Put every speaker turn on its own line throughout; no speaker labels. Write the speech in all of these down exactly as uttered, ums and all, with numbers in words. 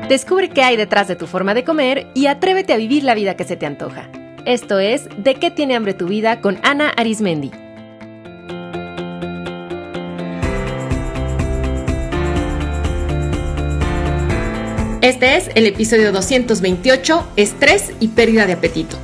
Descubre qué hay detrás de tu forma de comer y atrévete a vivir la vida que se te antoja. Esto es ¿De qué tiene hambre tu vida? Con Ana Arismendi. Este es el episodio doscientos veintiocho, Estrés y pérdida de apetito.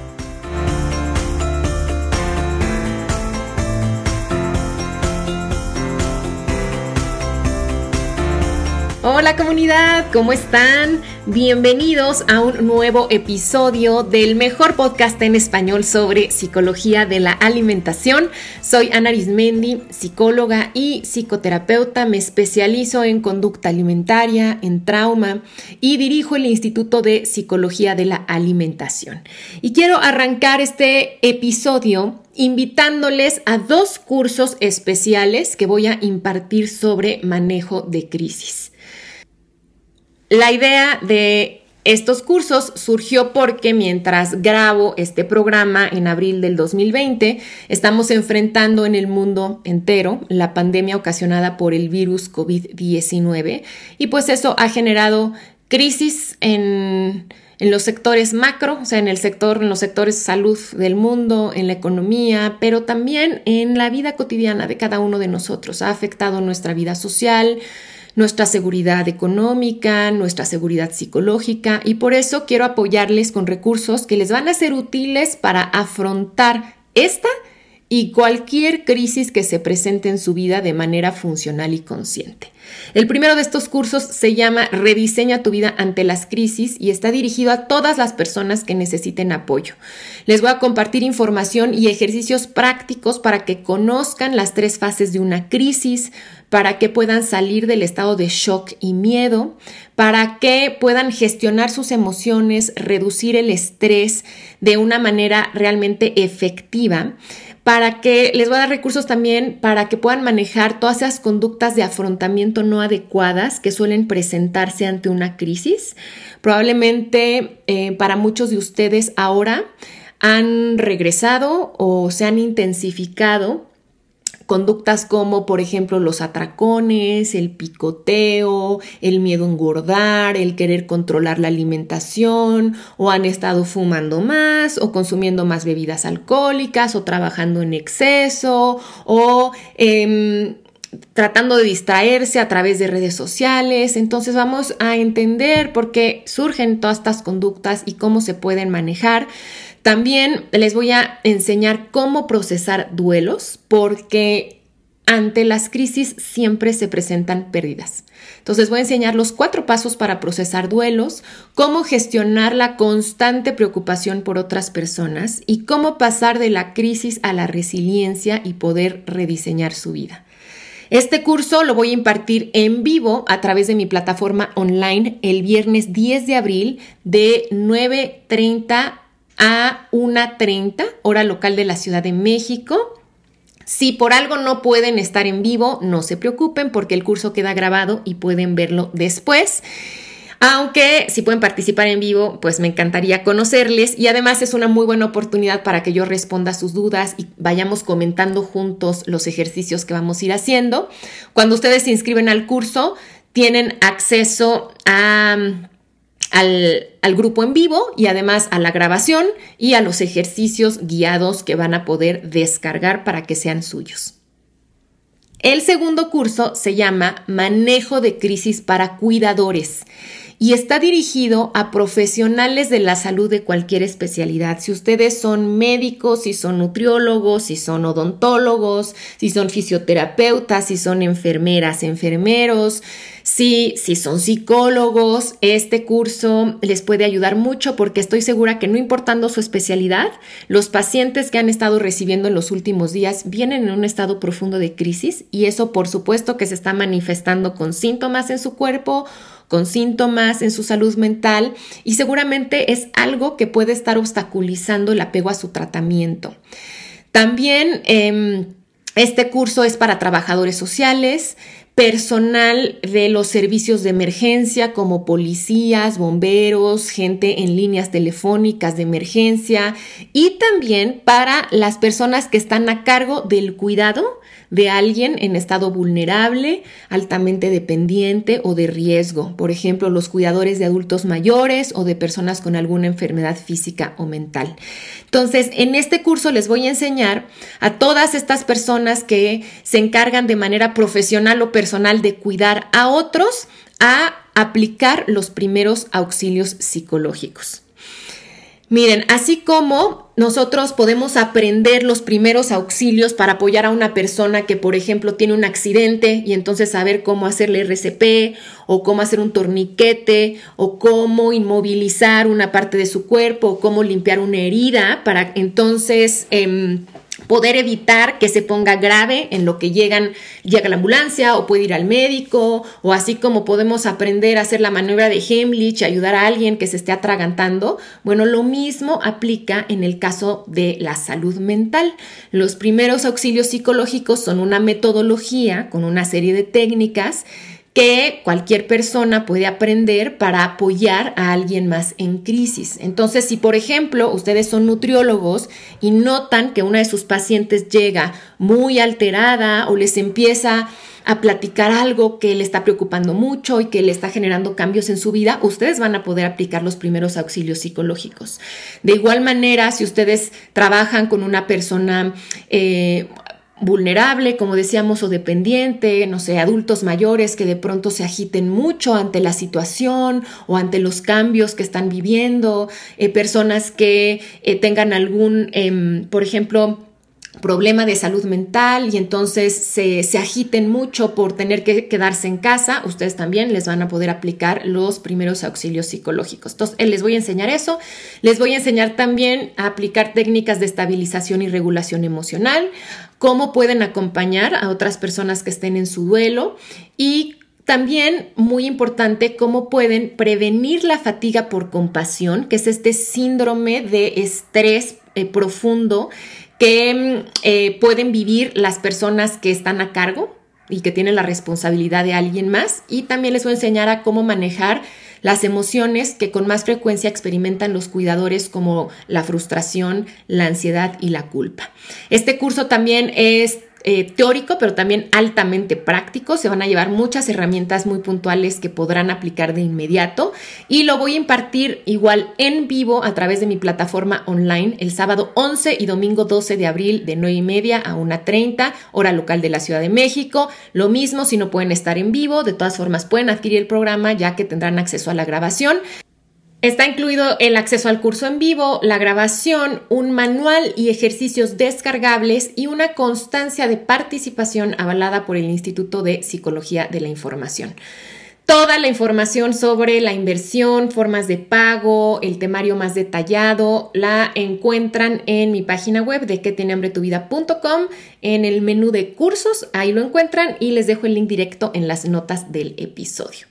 Hola comunidad, ¿cómo están? Bienvenidos a un nuevo episodio del mejor podcast en español sobre psicología de la alimentación. Soy Ana Arismendi, psicóloga y psicoterapeuta. Me especializo en conducta alimentaria, en trauma y dirijo el Instituto de Psicología de la Alimentación. Y quiero arrancar este episodio invitándoles a dos cursos especiales que voy a impartir sobre manejo de crisis. La idea de estos cursos surgió porque mientras grabo este programa en abril del dos mil veinte, estamos enfrentando en el mundo entero la pandemia ocasionada por el virus covid diecinueve y pues eso ha generado crisis en, en los sectores macro, o sea, en el sector, en los sectores salud del mundo, en la economía, pero también en la vida cotidiana de cada uno de nosotros. Ha afectado nuestra vida social, nuestra seguridad económica, nuestra seguridad psicológica, y por eso quiero apoyarles con recursos que les van a ser útiles para afrontar esta y cualquier crisis que se presente en su vida de manera funcional y consciente. El primero de estos cursos se llama Rediseña tu vida ante las crisis y está dirigido a todas las personas que necesiten apoyo. Les voy a compartir información y ejercicios prácticos para que conozcan las tres fases de una crisis, para que puedan salir del estado de shock y miedo, para que puedan gestionar sus emociones, reducir el estrés de una manera realmente efectiva, para que les voy a dar recursos también para que puedan manejar todas esas conductas de afrontamiento no adecuadas que suelen presentarse ante una crisis. Probablemente eh, para muchos de ustedes ahora han regresado o se han intensificado conductas como, por ejemplo, los atracones, el picoteo, el miedo a engordar, el querer controlar la alimentación, o han estado fumando más, o consumiendo más bebidas alcohólicas, o trabajando en exceso, o eh, tratando de distraerse a través de redes sociales. Entonces vamos a entender por qué surgen todas estas conductas y cómo se pueden manejar. También les voy a enseñar cómo procesar duelos, porque ante las crisis siempre se presentan pérdidas. Entonces voy a enseñar los cuatro pasos para procesar duelos, cómo gestionar la constante preocupación por otras personas y cómo pasar de la crisis a la resiliencia y poder rediseñar su vida. Este curso lo voy a impartir en vivo a través de mi plataforma online el viernes diez de abril de nueve treinta a una treinta, hora local de la Ciudad de México. Si por algo no pueden estar en vivo, no se preocupen porque el curso queda grabado y pueden verlo después. Aunque si pueden participar en vivo, pues me encantaría conocerles y además es una muy buena oportunidad para que yo responda sus dudas y vayamos comentando juntos los ejercicios que vamos a ir haciendo. Cuando ustedes se inscriben al curso, tienen acceso a... Al, al grupo en vivo y además a la grabación y a los ejercicios guiados que van a poder descargar para que sean suyos. El segundo curso se llama Manejo de crisis para cuidadores y está dirigido a profesionales de la salud de cualquier especialidad. Si ustedes son médicos, si son nutriólogos, si son odontólogos, si son fisioterapeutas, si son enfermeras, enfermeros, Si, si son psicólogos, este curso les puede ayudar mucho porque estoy segura que no importando su especialidad, los pacientes que han estado recibiendo en los últimos días vienen en un estado profundo de crisis y eso por supuesto que se está manifestando con síntomas en su cuerpo, con síntomas en su salud mental y seguramente es algo que puede estar obstaculizando el apego a su tratamiento. También eh, este curso es para trabajadores sociales, personal de los servicios de emergencia como policías, bomberos, gente en líneas telefónicas de emergencia y también para las personas que están a cargo del cuidado de alguien en estado vulnerable, altamente dependiente o de riesgo. Por ejemplo, los cuidadores de adultos mayores o de personas con alguna enfermedad física o mental. Entonces, en este curso les voy a enseñar a todas estas personas que se encargan de manera profesional o personal de cuidar a otros a aplicar los primeros auxilios psicológicos. Miren, así como nosotros podemos aprender los primeros auxilios para apoyar a una persona que, por ejemplo, tiene un accidente y entonces saber cómo hacerle R C P o cómo hacer un torniquete o cómo inmovilizar una parte de su cuerpo o cómo limpiar una herida para entonces eh, poder evitar que se ponga grave en lo que llegan, llega la ambulancia o puede ir al médico, o así como podemos aprender a hacer la maniobra de Heimlich, ayudar a alguien que se esté atragantando. Bueno, lo mismo aplica en el caso de la salud mental. Los primeros auxilios psicológicos son una metodología con una serie de técnicas que cualquier persona puede aprender para apoyar a alguien más en crisis. Entonces, si por ejemplo ustedes son nutriólogos y notan que una de sus pacientes llega muy alterada o les empieza a platicar algo que le está preocupando mucho y que le está generando cambios en su vida, ustedes van a poder aplicar los primeros auxilios psicológicos. De igual manera, si ustedes trabajan con una persona eh, vulnerable, como decíamos, o dependiente, no sé, adultos mayores que de pronto se agiten mucho ante la situación o ante los cambios que están viviendo, eh, personas que eh, tengan algún, eh, por ejemplo, problema de salud mental y entonces se, se agiten mucho por tener que quedarse en casa, ustedes también les van a poder aplicar los primeros auxilios psicológicos. Entonces, les voy a enseñar eso. Les voy a enseñar también a aplicar técnicas de estabilización y regulación emocional, cómo pueden acompañar a otras personas que estén en su duelo y también, muy importante, cómo pueden prevenir la fatiga por compasión, que es este síndrome de estrés eh, profundo que eh, pueden vivir las personas que están a cargo y que tienen la responsabilidad de alguien más. Y también les voy a enseñar a cómo manejar las emociones que con más frecuencia experimentan los cuidadores, como la frustración, la ansiedad y la culpa. Este curso también es Eh, teórico, pero también altamente práctico. Se van a llevar muchas herramientas muy puntuales que podrán aplicar de inmediato y lo voy a impartir igual en vivo a través de mi plataforma online el sábado once y domingo doce de abril de nueve y media a una treinta, hora local de la Ciudad de México. Lo mismo si no pueden estar en vivo, de todas formas pueden adquirir el programa ya que tendrán acceso a la grabación. Está incluido el acceso al curso en vivo, la grabación, un manual y ejercicios descargables y una constancia de participación avalada por el Instituto de Psicología de la Información. Toda la información sobre la inversión, formas de pago, el temario más detallado, la encuentran en mi página web de que tiene hambre tu vida punto com, en el menú de cursos, ahí lo encuentran y les dejo el link directo en las notas del episodio.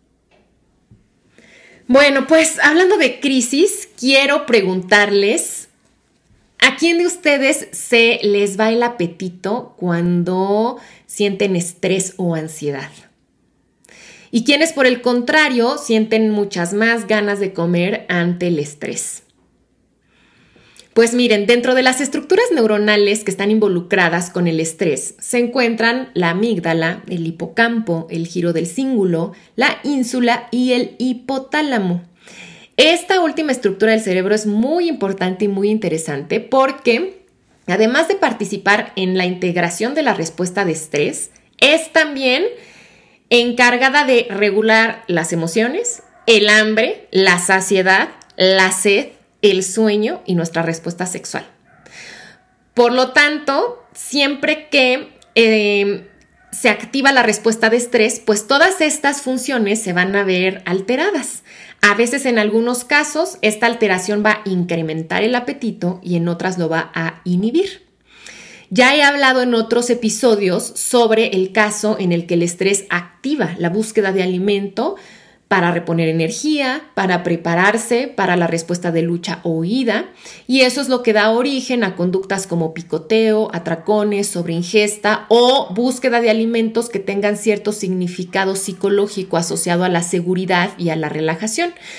Bueno, pues hablando de crisis, quiero preguntarles, ¿a quién de ustedes se les va el apetito cuando sienten estrés o ansiedad? ¿Y quiénes, por el contrario, sienten muchas más ganas de comer ante el estrés? Pues miren, dentro de las estructuras neuronales que están involucradas con el estrés se encuentran la amígdala, el hipocampo, el giro del cíngulo, la ínsula y el hipotálamo. Esta última estructura del cerebro es muy importante y muy interesante porque, además de participar en la integración de la respuesta de estrés, es también encargada de regular las emociones, el hambre, la saciedad, la sed, el sueño y nuestra respuesta sexual. Por lo tanto, siempre que eh, se activa la respuesta de estrés, pues todas estas funciones se van a ver alteradas. A veces, en algunos casos, esta alteración va a incrementar el apetito y en otras lo va a inhibir. Ya he hablado en otros episodios sobre el caso en el que el estrés activa la búsqueda de alimento para reponer energía, para prepararse para la respuesta de lucha o huida, y eso es lo que da origen a conductas como picoteo, atracones, sobreingesta o búsqueda de alimentos que tengan cierto significado psicológico asociado a la seguridad y a la relajación.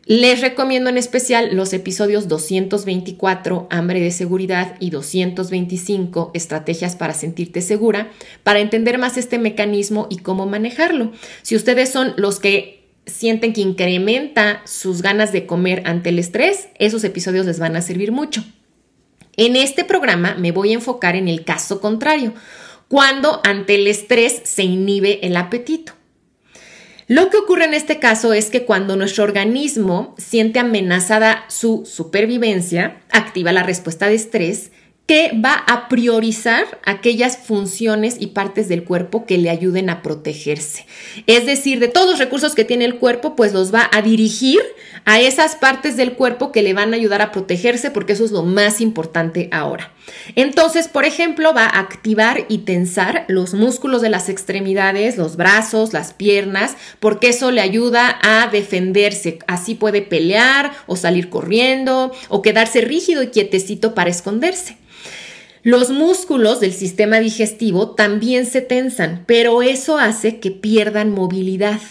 Les recomiendo en especial los episodios doscientos veinticuatro, Hambre de Seguridad, y doscientos veinticinco, Estrategias para sentirte segura, para entender más este mecanismo y cómo manejarlo. Si ustedes son los que sienten que incrementa sus ganas de comer ante el estrés, esos episodios les van a servir mucho. En este programa me voy a enfocar en el caso contrario, cuando ante el estrés se inhibe el apetito. Lo que ocurre en este caso es que cuando nuestro organismo siente amenazada su supervivencia, activa la respuesta de estrés que va a priorizar aquellas funciones y partes del cuerpo que le ayuden a protegerse. Es decir, de todos los recursos que tiene el cuerpo, pues los va a dirigir a esas partes del cuerpo que le van a ayudar a protegerse, porque eso es lo más importante ahora. Entonces, por ejemplo, va a activar y tensar los músculos de las extremidades, los brazos, las piernas, porque eso le ayuda a defenderse. Así puede pelear o salir corriendo o quedarse rígido y quietecito para esconderse. Los músculos del sistema digestivo también se tensan, pero eso hace que pierdan movilidad,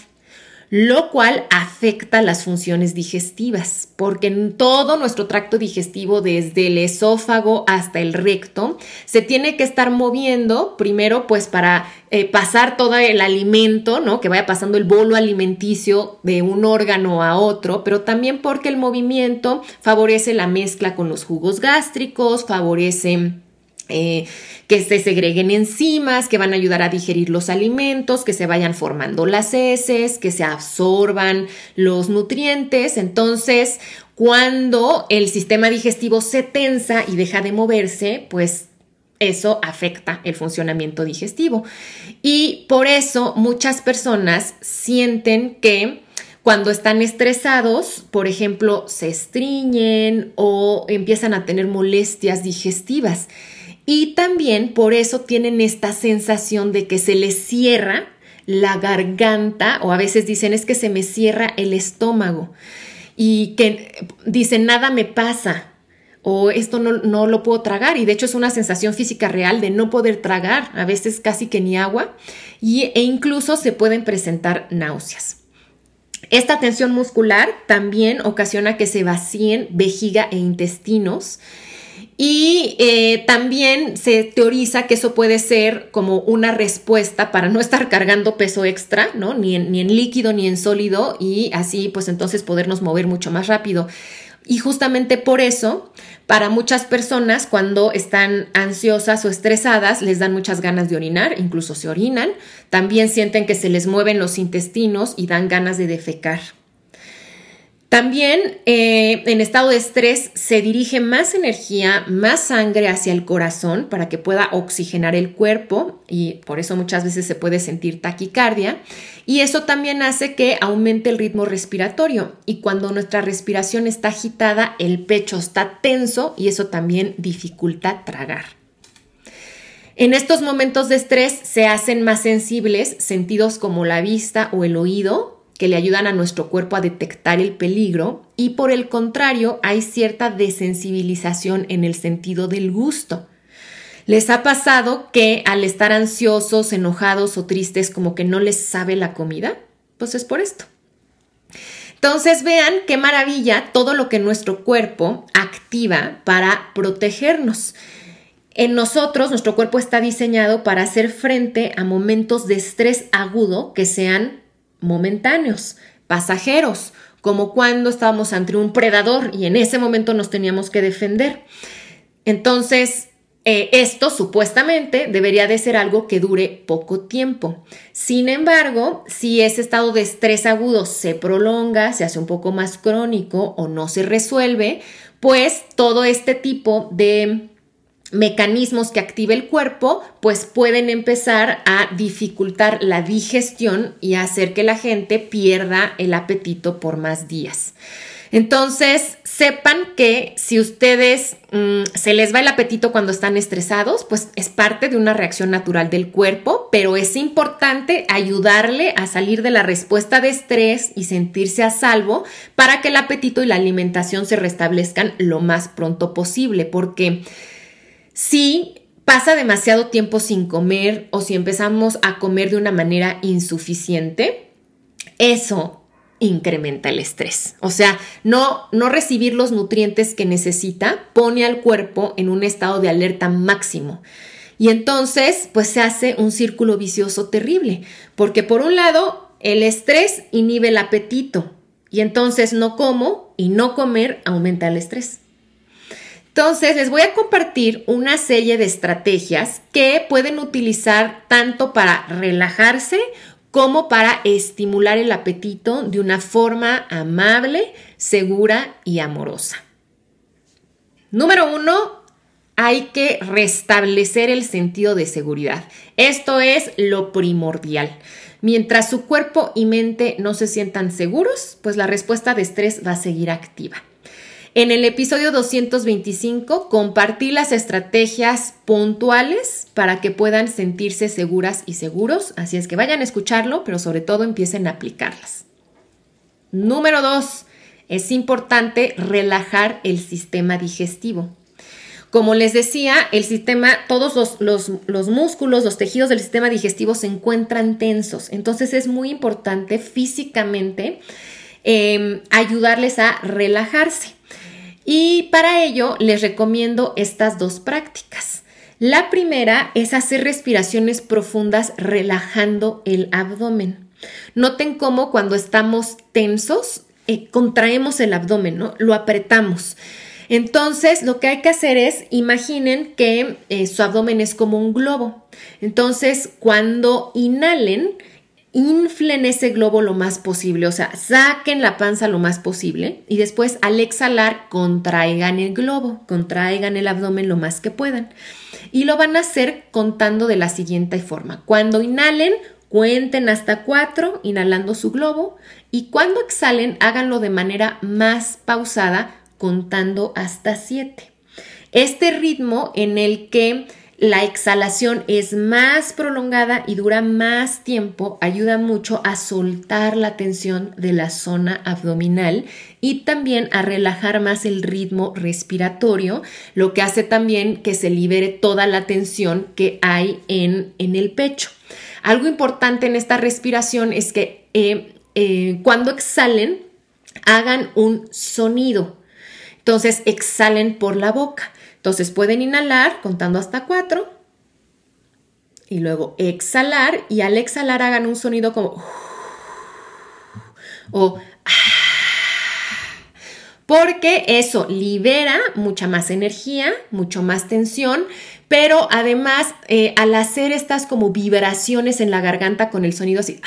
lo cual afecta las funciones digestivas, porque en todo nuestro tracto digestivo, desde el esófago hasta el recto, se tiene que estar moviendo, primero pues para eh, pasar todo el alimento, ¿no? Que vaya pasando el bolo alimenticio de un órgano a otro, pero también porque el movimiento favorece la mezcla con los jugos gástricos, favorece Eh, que se segreguen enzimas que van a ayudar a digerir los alimentos, que se vayan formando las heces, que se absorban los nutrientes. Entonces, cuando el sistema digestivo se tensa y deja de moverse, pues eso afecta el funcionamiento digestivo. Y por eso muchas personas sienten que cuando están estresados, por ejemplo, se estreñen o empiezan a tener molestias digestivas. Y también por eso tienen esta sensación de que se les cierra la garganta, o a veces dicen es que se me cierra el estómago y que dicen nada me pasa o esto no, no lo puedo tragar, y de hecho es una sensación física real de no poder tragar, a veces casi que ni agua, y, e incluso se pueden presentar náuseas. Esta tensión muscular también ocasiona que se vacíen vejiga e intestinos. Y eh, también se teoriza que eso puede ser como una respuesta para no estar cargando peso extra, ¿no? Ni en, ni en líquido ni en sólido, y así pues entonces podernos mover mucho más rápido. Y justamente por eso, para muchas personas cuando están ansiosas o estresadas les dan muchas ganas de orinar, incluso se orinan. También sienten que se les mueven los intestinos y dan ganas de defecar. También eh, en estado de estrés se dirige más energía, más sangre hacia el corazón para que pueda oxigenar el cuerpo, y por eso muchas veces se puede sentir taquicardia, y eso también hace que aumente el ritmo respiratorio, y cuando nuestra respiración está agitada, el pecho está tenso y eso también dificulta tragar. En estos momentos de estrés se hacen más sensibles sentidos como la vista o el oído, que le ayudan a nuestro cuerpo a detectar el peligro, y por el contrario hay cierta desensibilización en el sentido del gusto. ¿Les ha pasado que al estar ansiosos, enojados o tristes como que no les sabe la comida? Pues es por esto. Entonces vean qué maravilla todo lo que nuestro cuerpo activa para protegernos. En nosotros, nuestro cuerpo está diseñado para hacer frente a momentos de estrés agudo que sean momentáneos, pasajeros, como cuando estábamos ante un predador y en ese momento nos teníamos que defender. Entonces, eh, esto supuestamente debería de ser algo que dure poco tiempo. Sin embargo, si ese estado de estrés agudo se prolonga, se hace un poco más crónico o no se resuelve, pues todo este tipo de mecanismos que activa el cuerpo, pues pueden empezar a dificultar la digestión y hacer que la gente pierda el apetito por más días. Entonces, sepan que si ustedes mmm, se les va el apetito cuando están estresados, pues es parte de una reacción natural del cuerpo, pero es importante ayudarle a salir de la respuesta de estrés y sentirse a salvo para que el apetito y la alimentación se restablezcan lo más pronto posible, porque si pasa demasiado tiempo sin comer o si empezamos a comer de una manera insuficiente, eso incrementa el estrés. O sea, no, no recibir los nutrientes que necesita pone al cuerpo en un estado de alerta máximo. Y entonces, pues se hace un círculo vicioso terrible, porque por un lado, el estrés inhibe el apetito y entonces no como y no comer aumenta el estrés. Entonces, les voy a compartir una serie de estrategias que pueden utilizar tanto para relajarse como para estimular el apetito de una forma amable, segura y amorosa. Número uno, hay que restablecer el sentido de seguridad. Esto es lo primordial. Mientras su cuerpo y mente no se sientan seguros, pues la respuesta de estrés va a seguir activa. En el episodio doscientos veinticinco compartí las estrategias puntuales para que puedan sentirse seguras y seguros, así es que vayan a escucharlo, pero sobre todo empiecen a aplicarlas. Número dos, es importante relajar el sistema digestivo. Como les decía, el sistema, todos los, los, los músculos, los tejidos del sistema digestivo se encuentran tensos, entonces es muy importante físicamente eh, ayudarles a relajarse. Y para ello les recomiendo estas dos prácticas. La primera es hacer respiraciones profundas relajando el abdomen. Noten cómo cuando estamos tensos eh, contraemos el abdomen, ¿no? Lo apretamos. Entonces lo que hay que hacer es, imaginen que eh, su abdomen es como un globo. Entonces cuando inhalen, inflen ese globo lo más posible, o sea, saquen la panza lo más posible y después al exhalar contraigan el globo, contraigan el abdomen lo más que puedan. Y lo van a hacer contando de la siguiente forma. Cuando inhalen, cuenten hasta cuatro, inhalando su globo, y cuando exhalen, háganlo de manera más pausada, contando hasta siete. Este ritmo en el que la exhalación es más prolongada y dura más tiempo, ayuda mucho a soltar la tensión de la zona abdominal y también a relajar más el ritmo respiratorio, lo que hace también que se libere toda la tensión que hay en, en el pecho. Algo importante en esta respiración es que eh, eh, cuando exhalen, hagan un sonido. Entonces, exhalen por la boca. Entonces pueden inhalar contando hasta cuatro y luego exhalar, y al exhalar hagan un sonido como o porque eso libera mucha más energía, mucho más tensión, pero además eh, al hacer estas como vibraciones en la garganta con el sonido así,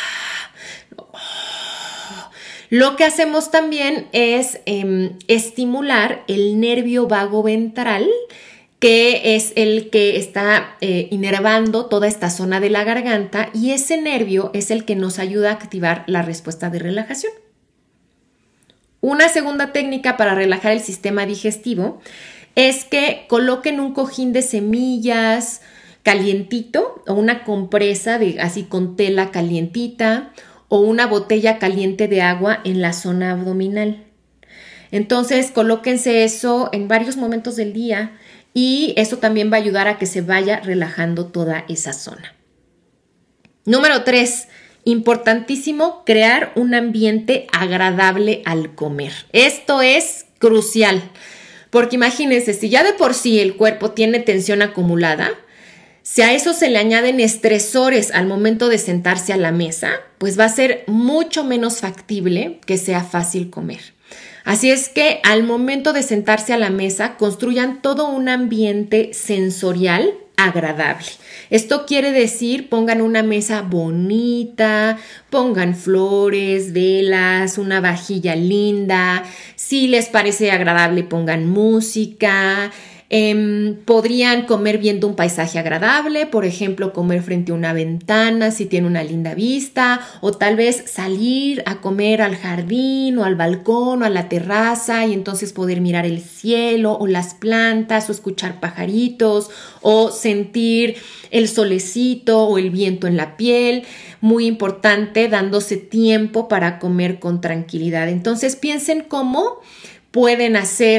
lo que hacemos también es eh, estimular el nervio vago ventral, que es el que está eh, inervando toda esta zona de la garganta, y ese nervio es el que nos ayuda a activar la respuesta de relajación. Una segunda técnica para relajar el sistema digestivo es que coloquen un cojín de semillas calientito o una compresa de, así con tela calientita, o una botella caliente de agua en la zona abdominal. Entonces, colóquense eso en varios momentos del día y eso también va a ayudar a que se vaya relajando toda esa zona. Número tres, importantísimo, crear un ambiente agradable al comer. Esto es crucial, porque imagínense, si ya de por sí el cuerpo tiene tensión acumulada, si a eso se le añaden estresores al momento de sentarse a la mesa, pues va a ser mucho menos factible que sea fácil comer. Así es que al momento de sentarse a la mesa, construyan todo un ambiente sensorial agradable. Esto quiere decir, pongan una mesa bonita, pongan flores, velas, una vajilla linda. Si les parece agradable, pongan música. Eh, podrían comer viendo un paisaje agradable, por ejemplo, comer frente a una ventana si tiene una linda vista, o tal vez salir a comer al jardín o al balcón o a la terraza y entonces poder mirar el cielo o las plantas o escuchar pajaritos o sentir el solecito o el viento en la piel. Muy importante, dándose tiempo para comer con tranquilidad. Entonces piensen cómo pueden hacer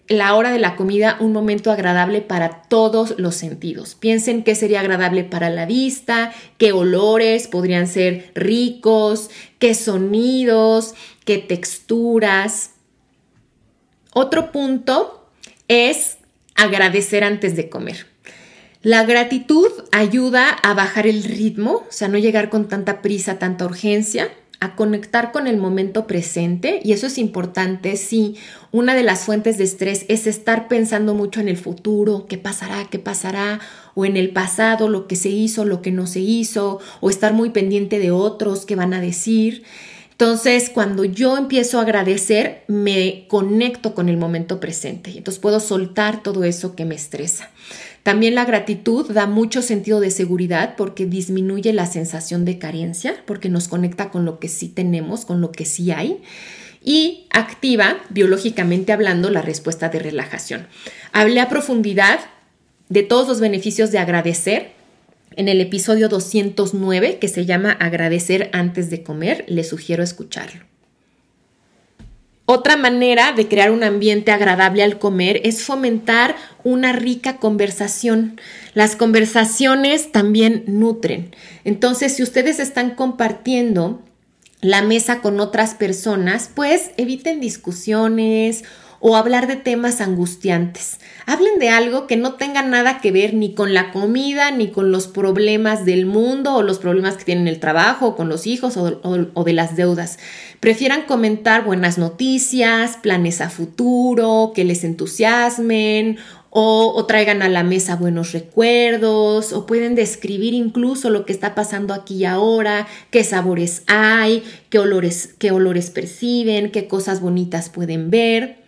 la hora de la comida un momento agradable para todos los sentidos. Piensen qué sería agradable para la vista, qué olores podrían ser ricos, qué sonidos, qué texturas. Otro punto es agradecer antes de comer. La gratitud ayuda a bajar el ritmo, o sea, no llegar con tanta prisa, tanta urgencia, a conectar con el momento presente, y eso es importante. Sí, una de las fuentes de estrés es estar pensando mucho en el futuro, qué pasará, qué pasará, o en el pasado, lo que se hizo, lo que no se hizo, o estar muy pendiente de otros, qué van a decir. Entonces, cuando yo empiezo a agradecer, me conecto con el momento presente, y entonces puedo soltar todo eso que me estresa. También la gratitud da mucho sentido de seguridad porque disminuye la sensación de carencia, porque nos conecta con lo que sí tenemos, con lo que sí hay, y activa, biológicamente hablando, la respuesta de relajación. Hablé a profundidad de todos los beneficios de agradecer en el episodio doscientos nueve, que se llama Agradecer antes de comer. Les sugiero escucharlo. Otra manera de crear un ambiente agradable al comer es fomentar una rica conversación. Las conversaciones también nutren. Entonces, si ustedes están compartiendo la mesa con otras personas, pues eviten discusiones o hablar de temas angustiantes. Hablen de algo que no tenga nada que ver ni con la comida, ni con los problemas del mundo o los problemas que tienen en el trabajo, o con los hijos o, o, o de las deudas. Prefieran comentar buenas noticias, planes a futuro, que les entusiasmen, o, o traigan a la mesa buenos recuerdos, o pueden describir incluso lo que está pasando aquí y ahora, qué sabores hay, qué olores, qué olores perciben, qué cosas bonitas pueden ver.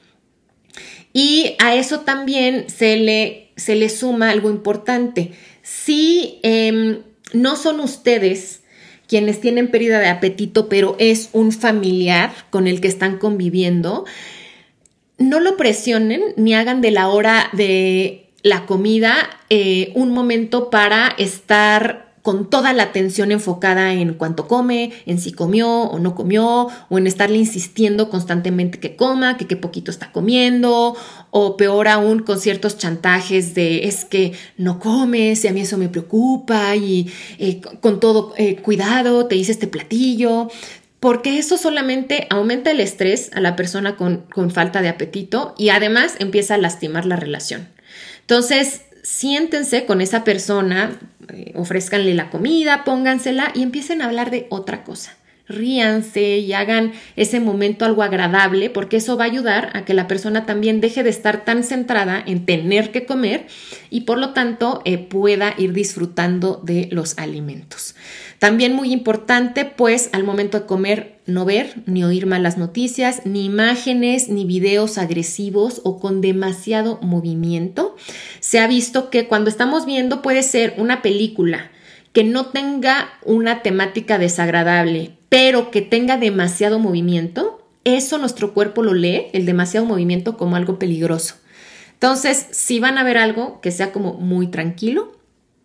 Y a eso también se le, se le suma algo importante. Si eh, no son ustedes quienes tienen pérdida de apetito, pero es un familiar con el que están conviviendo, no lo presionen ni hagan de la hora de la comida eh, un momento para estar con toda la atención enfocada en cuánto come, en si comió o no comió, o en estarle insistiendo constantemente que coma, que qué poquito está comiendo, o peor aún con ciertos chantajes de es que no comes y a mí eso me preocupa y eh, con todo eh, cuidado te hice este platillo, porque eso solamente aumenta el estrés a la persona con, con falta de apetito y además empieza a lastimar la relación. Entonces, siéntense con esa persona, eh, ofrézcanle la comida, póngansela y empiecen a hablar de otra cosa. Ríanse y hagan ese momento algo agradable, porque eso va a ayudar a que la persona también deje de estar tan centrada en tener que comer y por lo tanto eh, pueda ir disfrutando de los alimentos. También muy importante, pues al momento de comer no ver ni oír malas noticias, ni imágenes, ni videos agresivos o con demasiado movimiento. Se ha visto que cuando estamos viendo puede ser una película que no tenga una temática desagradable, pero que tenga demasiado movimiento, eso nuestro cuerpo lo lee, el demasiado movimiento, como algo peligroso. Entonces, si van a ver algo, que sea como muy tranquilo.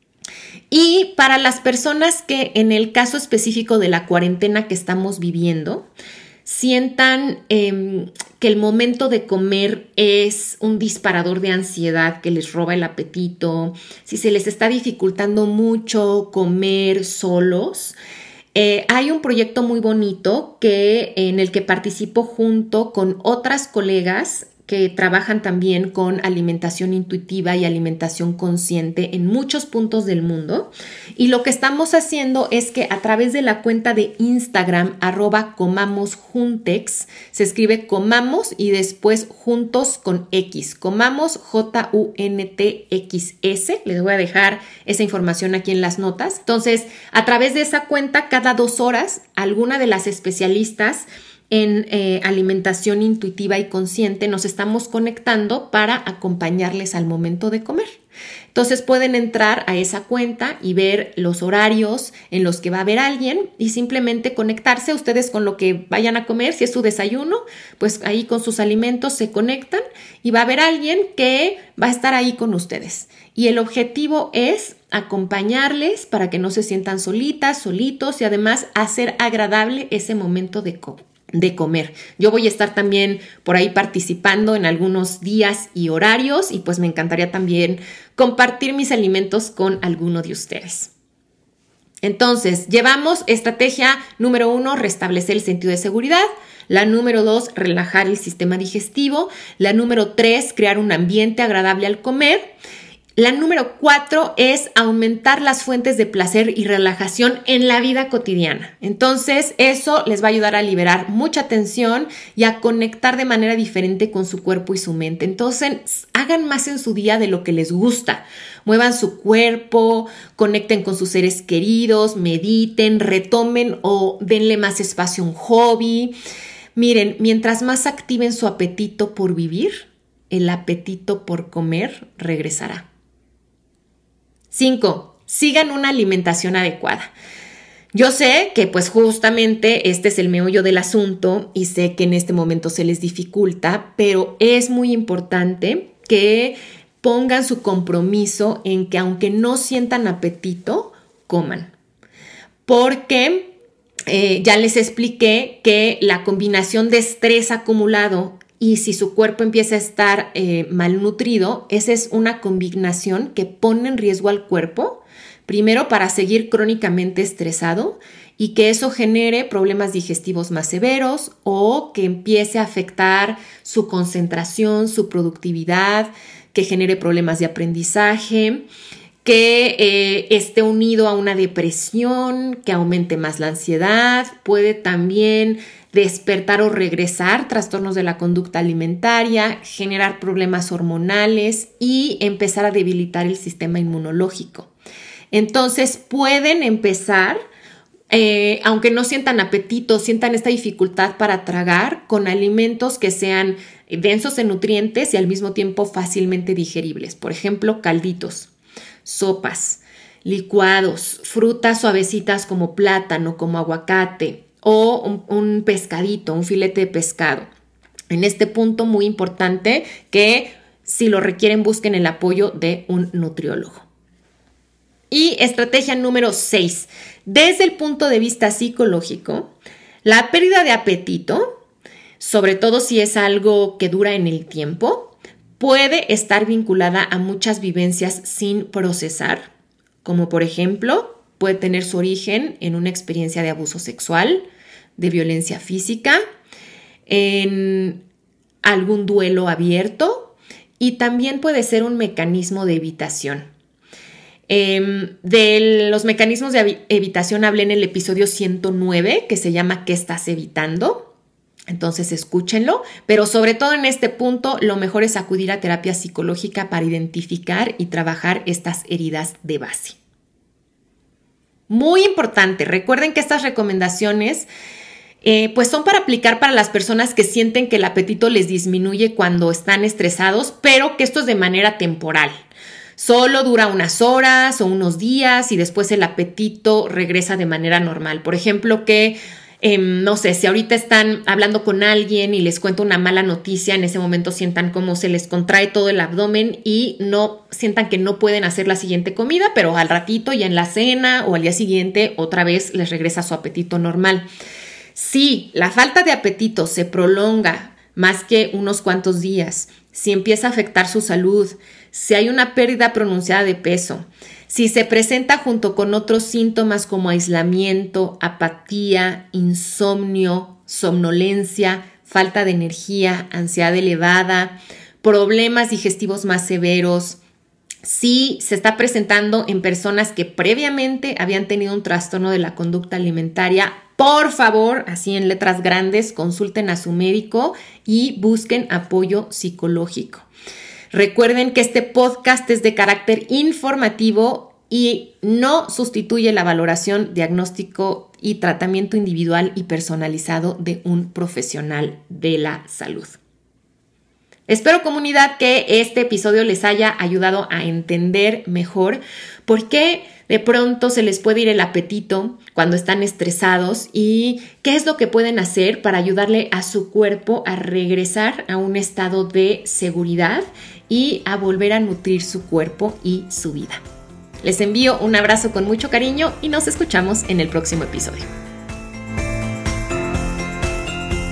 Y para las personas que en el caso específico de la cuarentena que estamos viviendo, sientan eh, que el momento de comer es un disparador de ansiedad que les roba el apetito, si se les está dificultando mucho comer solos, eh, hay un proyecto muy bonito que, en el que participo junto con otras colegas que trabajan también con alimentación intuitiva y alimentación consciente en muchos puntos del mundo. Y lo que estamos haciendo es que a través de la cuenta de Instagram, arroba comamosjuntex, se escribe comamos y después juntos con X, comamos, J U N T X S. Les voy a dejar esa información aquí en las notas. Entonces, a través de esa cuenta, cada dos horas, alguna de las especialistas en eh, alimentación intuitiva y consciente nos estamos conectando para acompañarles al momento de comer. Entonces pueden entrar a esa cuenta y ver los horarios en los que va a haber alguien y simplemente conectarse ustedes con lo que vayan a comer. Si es su desayuno, pues ahí con sus alimentos se conectan y va a haber alguien que va a estar ahí con ustedes. Y el objetivo es acompañarles para que no se sientan solitas, solitos y además hacer agradable ese momento de comer. de comer. Yo voy a estar también por ahí participando en algunos días y horarios y pues me encantaría también compartir mis alimentos con alguno de ustedes. Entonces, llevamos estrategia número uno, restablecer el sentido de seguridad. La número dos, relajar el sistema digestivo. La número tres, crear un ambiente agradable al comer. La número cuatro es aumentar las fuentes de placer y relajación en la vida cotidiana. Entonces, eso les va a ayudar a liberar mucha tensión y a conectar de manera diferente con su cuerpo y su mente. Entonces, hagan más en su día de lo que les gusta. Muevan su cuerpo, conecten con sus seres queridos, mediten, retomen o denle más espacio a un hobby. Miren, mientras más activen su apetito por vivir, el apetito por comer regresará. Cinco, sigan una alimentación adecuada. Yo sé que pues justamente este es el meollo del asunto y sé que en este momento se les dificulta, pero es muy importante que pongan su compromiso en que aunque no sientan apetito, coman. Porque eh, ya les expliqué que la combinación de estrés acumulado y si su cuerpo empieza a estar eh, malnutrido, esa es una combinación que pone en riesgo al cuerpo, primero para seguir crónicamente estresado y que eso genere problemas digestivos más severos o que empiece a afectar su concentración, su productividad, que genere problemas de aprendizaje, que eh, esté unido a una depresión, que aumente más la ansiedad, puede también despertar o regresar trastornos de la conducta alimentaria, generar problemas hormonales y empezar a debilitar el sistema inmunológico. Entonces pueden empezar, eh, aunque no sientan apetito, sientan esta dificultad para tragar, con alimentos que sean densos en nutrientes y al mismo tiempo fácilmente digeribles. Por ejemplo, calditos, sopas, licuados, frutas suavecitas como plátano, como aguacate, o un, un pescadito, un filete de pescado. En este punto muy importante que si lo requieren busquen el apoyo de un nutriólogo. Y estrategia número seis. Desde el punto de vista psicológico, la pérdida de apetito, sobre todo si es algo que dura en el tiempo, puede estar vinculada a muchas vivencias sin procesar, como por ejemplo, puede tener su origen en una experiencia de abuso sexual, de violencia física, en algún duelo abierto y también puede ser un mecanismo de evitación. Eh, de los mecanismos de evitación hablé en el episodio ciento nueve que se llama ¿Qué estás evitando? Entonces escúchenlo, pero sobre todo en este punto lo mejor es acudir a terapia psicológica para identificar y trabajar estas heridas de base. Muy importante, recuerden que estas recomendaciones eh, pues son para aplicar para las personas que sienten que el apetito les disminuye cuando están estresados, pero que esto es de manera temporal. Solo dura unas horas o unos días y después el apetito regresa de manera normal. Por ejemplo, que, eh, no sé, si ahorita están hablando con alguien y les cuento una mala noticia, en ese momento sientan como se les contrae todo el abdomen y no sientan que no pueden hacer la siguiente comida, pero al ratito ya en la cena o al día siguiente otra vez les regresa su apetito normal. Si la falta de apetito se prolonga más que unos cuantos días, si empieza a afectar su salud, si hay una pérdida pronunciada de peso, si se presenta junto con otros síntomas como aislamiento, apatía, insomnio, somnolencia, falta de energía, ansiedad elevada, problemas digestivos más severos, si se está presentando en personas que previamente habían tenido un trastorno de la conducta alimentaria, por favor, así en letras grandes, consulten a su médico y busquen apoyo psicológico. Recuerden que este podcast es de carácter informativo y no sustituye la valoración, diagnóstico y tratamiento individual y personalizado de un profesional de la salud. Espero, comunidad, que este episodio les haya ayudado a entender mejor por qué de pronto se les puede ir el apetito cuando están estresados y qué es lo que pueden hacer para ayudarle a su cuerpo a regresar a un estado de seguridad y a volver a nutrir su cuerpo y su vida. Les envío un abrazo con mucho cariño y nos escuchamos en el próximo episodio.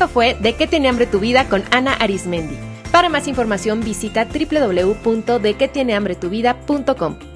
Esto fue De qué tiene hambre tu vida con Ana Arismendi. Para más información visita doble u doble u doble u punto de qué tiene hambre tu vida punto com.